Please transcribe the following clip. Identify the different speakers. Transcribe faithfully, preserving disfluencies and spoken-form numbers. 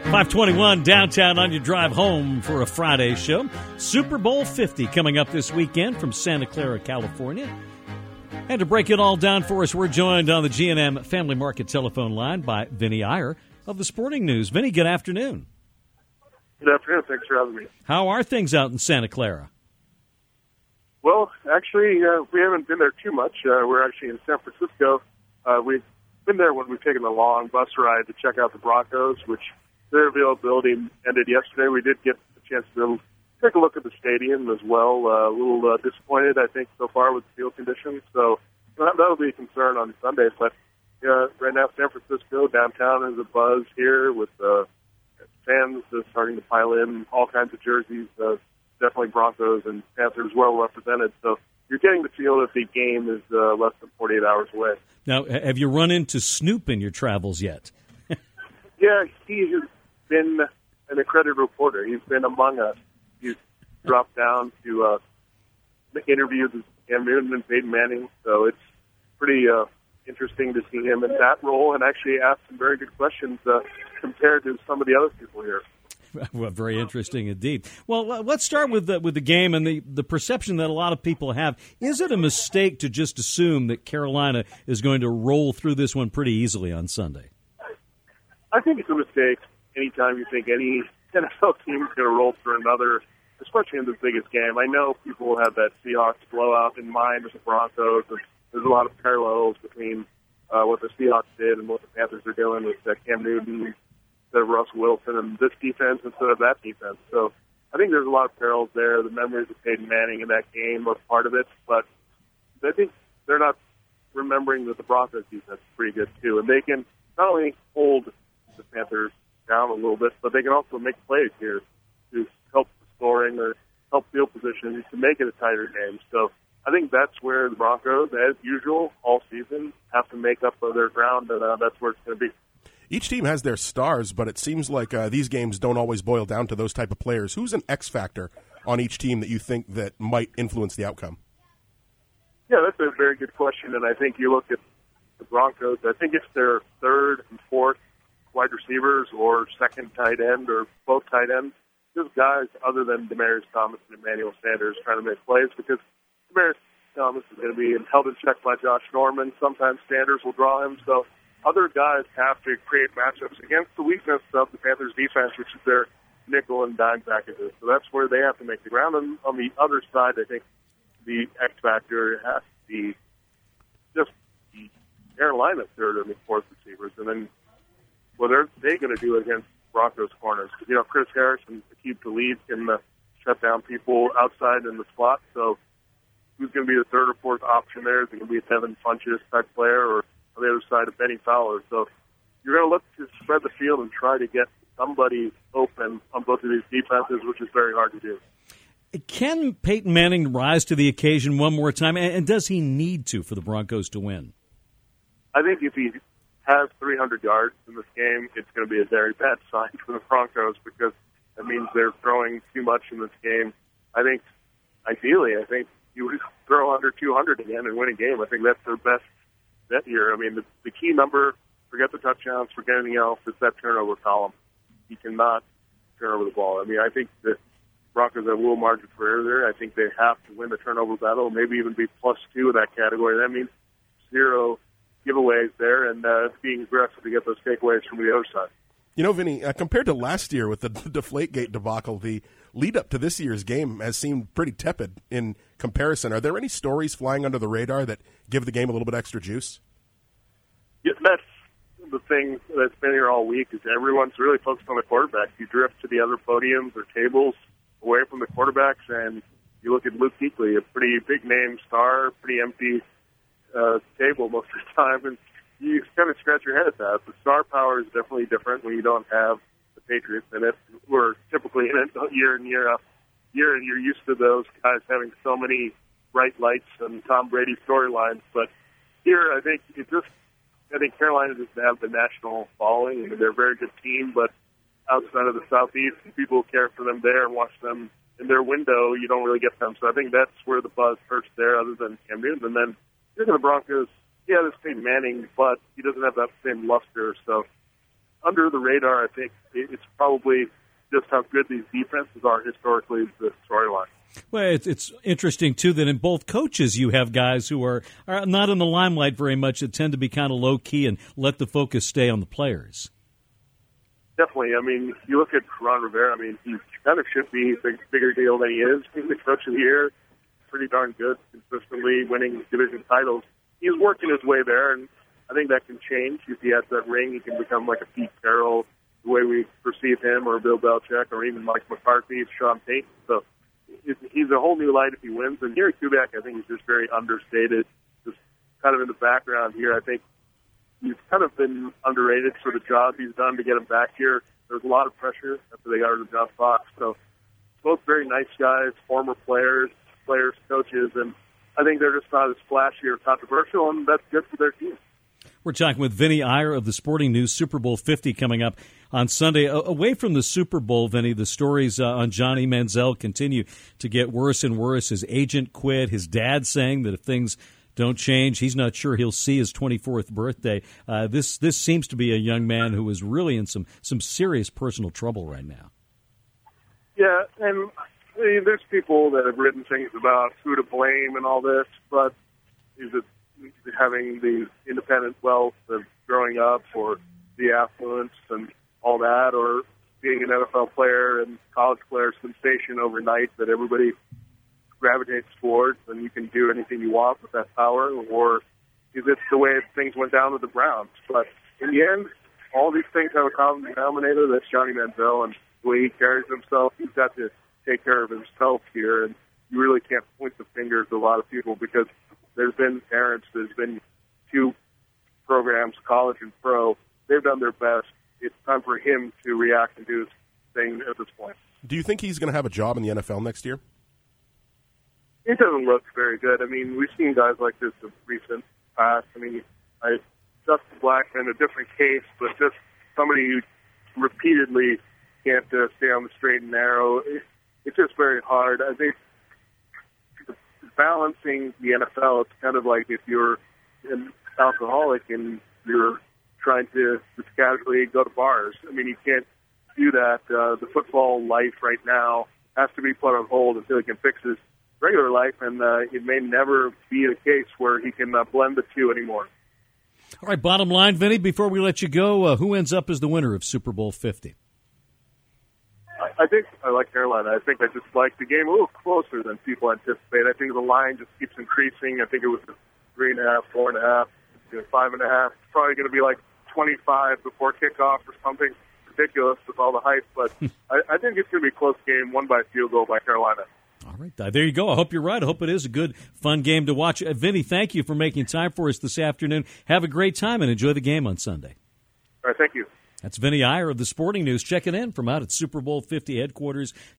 Speaker 1: five twenty-one downtown on your drive home for a Friday show. Super Bowl fifty coming up this weekend from Santa Clara, California. And to break it all down for us, we're joined on the G and M Family Market telephone line by Vinny Iyer of the Sporting News. Vinny, good afternoon.
Speaker 2: Good afternoon. Thanks for having me.
Speaker 1: How are things out in Santa Clara?
Speaker 2: Well, actually, uh, we haven't been there too much. Uh, we're actually in San Francisco. Uh, we've been there when we've taken a long bus ride to check out the Broncos, which their availability ended yesterday. We did get a chance to take a look at the stadium as well. Uh, a little uh, disappointed, I think, so far with the field conditions. So that, that'll be a concern on Sunday. But uh, right now, San Francisco, downtown is a buzz here with uh, fans uh, starting to pile in, all kinds of jerseys. Uh, definitely Broncos and Panthers well represented. So you're getting the feel that the game is uh, less than forty-eight hours away.
Speaker 1: Now, have you run into Snoop in your travels yet?
Speaker 2: Yeah, he has been an accredited reporter. He's been among us. He's dropped down to uh, interviews with Cam Newton and Peyton Manning. So it's pretty uh, interesting to see him in that role and actually ask some very good questions uh, compared to some of the other people here.
Speaker 1: Well, very interesting indeed. Well, let's start with the, with the game and the, the perception that a lot of people have. Is it a mistake to just assume that Carolina is going to roll through this one pretty easily on Sunday?
Speaker 2: I think it's a mistake anytime you think any N F L team is going to roll through another, especially in the biggest game. I know people have that Seahawks blowout in mind with the Broncos. And there's a lot of parallels between uh, what the Seahawks did and what the Panthers are doing with uh, Cam Newton, instead of Russell Wilson, and this defense instead of that defense. So I think there's a lot of parallels there. The memories of Peyton Manning in that game was part of it, but I think they're not remembering that the Broncos defense is pretty good too, and they can not only hold the Panthers down a little bit, but they can also make plays here to help the scoring or help field position to make it a tighter game. So I think that's where the Broncos, as usual, all season, have to make up for their ground, and uh, that's where it's going to be.
Speaker 3: Each team has their stars, but it seems like uh, these games don't always boil down to those type of players. Who's an X factor on each team that you think that might influence the outcome?
Speaker 2: Yeah, that's a very good question, and I think you look at the Broncos, I think it's their third and fourth wide receivers or second tight end or both tight ends. Just guys other than Demaryius Thomas and Emmanuel Sanders trying to make plays, because Demaryius Thomas is going to be held in check by Josh Norman. Sometimes Sanders will draw him, so other guys have to create matchups against the weakness of the Panthers' defense, which is their nickel and dime packages. So that's where they have to make the ground. And on the other side, I think the X factor has to be just the Carolina third and the fourth receivers. And then what are they going to do against Broncos corners? You know, Chris Harris and Aqib Talib can uh, shut down people outside in the slot. So who's going to be the third or fourth option there? Is it going to be a Devin Funchess type player, or on the other side of Benny Fowler? So you're going to look to spread the field and try to get somebody open on both of these defenses, which is very hard to do.
Speaker 1: Can Peyton Manning rise to the occasion one more time, and does he need to for the Broncos to win?
Speaker 2: I think if he has three hundred yards in this game, it's going to be a very bad sign for the Broncos, because that means they're throwing too much in this game. I think, ideally, I think you would throw under two hundred again and win a game. I think that's their best bet here. I mean, the, the key number, forget the touchdowns, forget anything else, is that turnover column. He cannot turn over the ball. I mean, I think the Broncos have a little margin for error there. I think they have to win the turnover battle, maybe even be plus two in that category. That means zero giveaways there, and uh, being aggressive to get those takeaways from the other side.
Speaker 3: You know, Vinny, uh, compared to last year with the Deflategate debacle, the lead-up to this year's game has seemed pretty tepid in comparison. Are there any stories flying under the radar that give the game a little bit extra juice?
Speaker 2: Yeah, that's the thing that's been here all week, is everyone's really focused on the quarterback. You drift to the other podiums or tables away from the quarterbacks, and you look at Luke Kuechly, a pretty big-name star, pretty empty uh, table most of the time, and you kind of scratch your head at that. The star power is definitely different when you don't have the Patriots in it. We're typically in it year in, year out, year, and you're used to those guys having so many bright lights and Tom Brady storylines. But here, I think it just, I think Carolina doesn't have the national following. I mean, they're a very good team, but outside of the Southeast, people care for them there and watch them in their window. You don't really get them. So I think that's where the buzz hurts there, other than Cam Newton. And then you're going to the Broncos. Yeah, there's Peyton Manning, but he doesn't have that same luster. So under the radar. I think it's probably just how good these defenses are historically is the storyline.
Speaker 1: Well, it's, it's interesting, too, that in both coaches you have guys who are, are not in the limelight very much, that tend to be kind of low-key and let the focus stay on the players.
Speaker 2: Definitely. I mean, you look at Ron Rivera, I mean, he kind of should be a big, bigger deal than he is. He's the coach of the year, pretty darn good, consistently winning division titles. He's working his way there, and I think that can change. If he has that ring, he can become like a Pete Carroll, the way we perceive him, or Bill Belichick, or even Mike McCarthy, Sean Payton. So he's a whole new light if he wins. And Gary Kubiak, I think, is just very understated, just kind of in the background here. I think he's kind of been underrated for the job he's done to get him back here. There's a lot of pressure after they got rid of John Fox. So both very nice guys, former players, players, coaches, and I think they're just not as flashy or controversial, and that's good for their team.
Speaker 1: We're talking with Vinny Iyer of the Sporting News. Super Bowl fifty coming up on Sunday. Away from the Super Bowl, Vinny, the stories uh, on Johnny Manziel continue to get worse and worse. His agent quit. His dad saying that if things don't change, he's not sure he'll see his twenty-fourth birthday. Uh, this this seems to be a young man who is really in some, some serious personal trouble right now.
Speaker 2: Yeah, and I mean, there's people that have written things about who to blame and all this, but is it having the independent wealth of growing up, or the affluence and all that, or being an N F L player and college player sensation overnight that everybody gravitates towards and you can do anything you want with that power, or is it the way things went down with the Browns? But in the end, all these things have a common denominator. That's Johnny Manziel and the way he carries himself. He's got to take care of himself here, and you really can't point the finger at a lot of people because there's been parents, there's been two programs, college and pro. They've done their best. It's time for him to react and do his thing at this point.
Speaker 3: Do you think he's going to have a job in the N F L next year?
Speaker 2: It doesn't look very good. I mean, we've seen guys like this in recent past. I mean, I, Justin Blackmon, a different case, but just somebody who repeatedly can't uh, stay on the straight and narrow. It, it's just very hard. I think balancing the N F L, it's kind of like if you're an alcoholic and you're trying to just casually go to bars. I mean, you can't do that. Uh, the football life right now has to be put on hold until he can fix his regular life, and uh, it may never be the case where he can uh, blend the two anymore.
Speaker 1: All right, bottom line, Vinny, before we let you go, uh, who ends up as the winner of Super Bowl fifty?
Speaker 2: I, I think I like Carolina. I think I just like the game a little closer than people anticipate. I think the line just keeps increasing. I think it was three and a half, four and a half, you know, five and a half. It's probably going to be like twenty-five before kickoff or something ridiculous with all the hype. But I, I think it's going to be a close game, won by a field goal by Carolina.
Speaker 1: All right, uh, there you go. I hope you're right. I hope it is a good, fun game to watch. Uh, Vinny, thank you for making time for us this afternoon. Have a great time and enjoy the game on Sunday.
Speaker 2: All right, thank you.
Speaker 1: That's Vinny Iyer of the Sporting News checking in from out at Super Bowl fifty headquarters.